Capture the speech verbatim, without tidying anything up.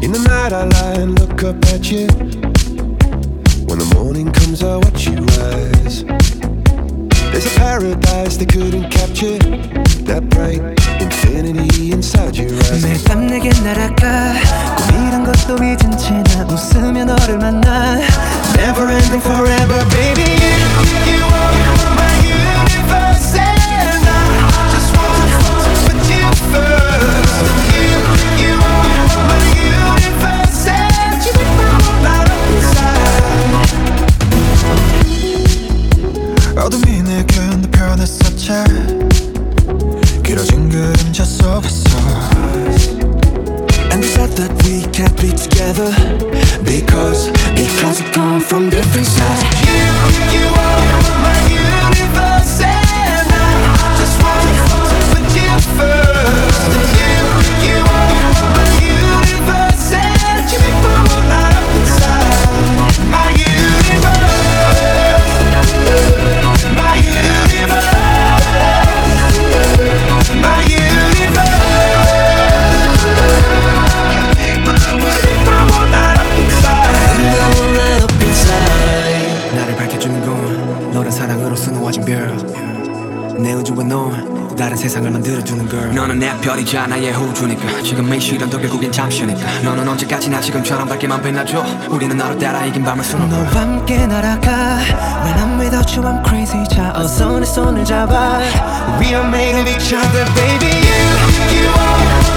In the night I lie and look up at you. When the morning comes I watch you rise. There's a paradise they couldn't capture. That bright infinity inside your eyes. 매일 밤 내게 날아가 꿈이란 것도 잊은 채 나 웃으며 너를 만나. Never ending forever baby. You, you are my universe and I just want to put you first. You, you are my universe and you make my whole life up inside. 어둠이 내게 너 변했었지. 길어진 그림자 속에서 And said that we can't be together Because, because we come from different sides. You, you are my universe and I just want to put you first. You, you are my universe and you make my whole life up inside. My universe, my universe, my universe. 나를 밝혀주는 건 너란 사랑으로 수놓아진 별. 내 우주와 넌 또 다른 세상을 만들어주는 걸. 너는 내 별이자 나의 호주니까 지금 이 시련도 결국엔 잠시니까. 너는 언제까지나 지금처럼 밝게만 빛나줘. 우리는 너를 따라 이긴 밤을 수놓아. 너와 함께 날아가. When I'm without you I'm crazy. 자 어서 내 손을 잡아. We are made of each other baby. You, you are